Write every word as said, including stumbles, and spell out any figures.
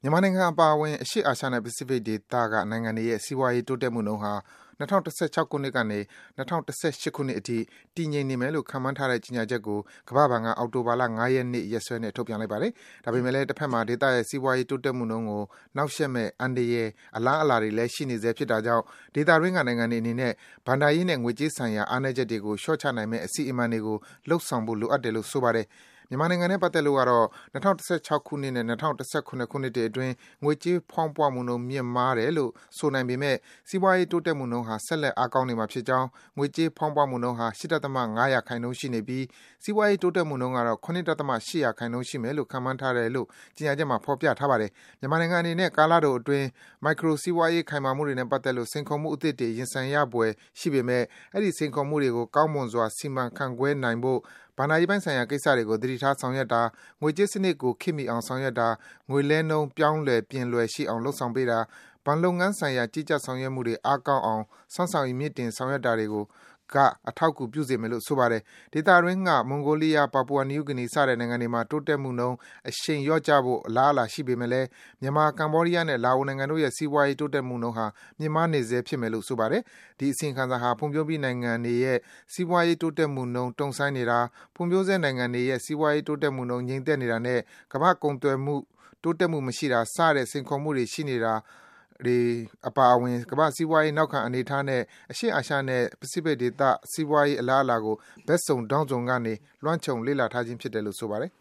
မြန်မာနိုင်ငံအပါအဝင်အရှေ့အာရှနဲ့ပစိဖိတ်ဒေသကနိုင်ငံတွေရဲ့စီးပွားရေးတိုးတက်မှုနှုန်းဟာ၂၀၁၆ခုနှစ်ကနေ၂၀၁၈ခုနှစ်အထိတည်ငြိမ်နေမယ်လို့ခန့်မှန်းထားတဲ့ကြေညာချက်ကိုကမ္ဘာ့ဘဏ်ကအောက်တိုဘာလ၅ရက်နေ့ရက်စွဲနဲ့ထုတ်ပြန်လိုက်ပါတယ်။ဒါပေမဲ့လည်းတစ်ဖက်မှာဒေသရဲ့စီးပွားရေးတိုးတက်မှုနှုန်းကိုနှောင့်ယှက်မဲ့အန္တရာယ်အလားအလာတွေလည်းရှိနေဆဲဖြစ်တာကြောင့်ဒေသတွင်းကနိုင်ငံတွေအနေနဲ့ဘဏ္ဍာရေးနဲ့ငွေကြေးဆိုင်ရာအားနည်းချက်တွေကိုလျှော့ချနိုင်မယ့်အစီအမံတွေကိုလှုပ်ဆောင်ဖို့လိုအပ်တယ်လို့ဆိုပါတယ်။မြန်မာနိုင်ငံနဲ့ပတ်သက်လို့ကတော့၂၀၁၆ခုနှစ်နဲ့၂၀၁၇ခုနှစ်အတွင်းငွေကြေးဖောင်းပွမှုနှုန်းမြင့်မားတယ်လို့ဆိုနိုင်ပေမဲ့စီးပွားရေးတိုးတက်မှုနှုန်းဟာဆက်လက်အားကောင်းနေမှာဖြစ်ကြောင်းငွေကြေးဖောင်းပွမှုနှုန်းဟာ၈.၅ရာခိုင်နှုန်းရှိနေပြီးစီးပွားရေးတိုးတက်မှုနှုန်းကတော့၇.၈ရာခိုင်နှုန်းရှိမယ်လို့ခန့်မှန်းထားတယ်လို့ကြေညာချက်မှာဖော်ပြထားပါတယ်။မြန်မာနိုင်ငံအနေနဲ့ကာလတိုအတွင်းမိုက်ခရိုစီးပွားရေးခိုင်မာမှုတွေနဲ့ပတ်သက်လို့စိန်ခေါ်မှုအသစ်တွေရင်ဆိုင်ရဖွယ်ရှိပေမဲ့အဲဒီစိန်ခေါ်မှုတွေကိုကောင်းမွန်စွာစီမံခန့်ခွဲနိုင်ဖို့ဘဏ္ဍာရေးပိုင်းဆိုင်ရာကိစ္စတွေကိုသတိထားဆောင်ရွက်တာ၊ငွေကြေးစနစ်ကိုခေတ်မီအောင်ဆောင်ရွက်တာ၊ငွေလဲနှုန်းပြောင်းလဲပြင်လွယ်ရှိအောင်လုပ်ဆောင်ပေးတာ၊ဘဏ်လုပ်ငန်းဆိုင်ရာကြီးကြပ်ဆောင်ရွက်မှုတွေအားကောင်းအောင်စွမ်းဆောင်ရည်မြှင့်တင်ဆောင်ရွက်တာတွေကိုကအထောက်အကူပြုစေမယ်လို့ဆိုပါတယ်။ဒေသတွင်းကမွန်ဂိုလီးယား၊ပါပူဝါနယူးဂီနီစတဲ့နိုင်ငံတွေမှာတိုးတက်မှုနှုန်းအရှိန်လျော့ကျဖို့အလားအလာရှိပေမဲ့လည်းမြန်မာ၊ကမ္ဘောဒီးယားနဲ့လာအိုနိုင်ငံတို့ရဲ့စီးပွားရေးတိုးတက်မှုနှုန်းဟာမြင့်မားနေဆဲဖြစ်မယ်လို့ဆိုပါတယ်။ဒီအစီရင်ခံစာဟာဖွံ့ဖြိုးပြီးနိုင်ငံတွေရဲ့စီးပွားရေးတိုးတက်မှုနှုန်းတုံ့ဆိုင်းနေတာ၊ဖွံ့ဖြိုးဆဲနိုင်ငံတွေရဲ့စီးပွားရေးတိုးတက်မှုနှုန်းငြိမ်သက်နေတာနဲ့ကမ္ဘာ့ကုန်သွယ်မှုတိုးတက်မှုမရှိတာစတဲ့စိန်ခေါ်မှုတွေရှိနေတာတွေအပါအဝင်ကမ္ဘာ့စီးပွားရေးနောက်ခံအနေအထားနဲ့အရှေ့အာရှနဲ့ပစိဖိတ်ဒေသစီးပွားရေးအလားအလာကိုဘက်စုံဒေါင်းစုံကနေလွှမ်းခြုံလေ့လာထားခြင်းဖြစ်တယ်လို့ဆိုပါတယ်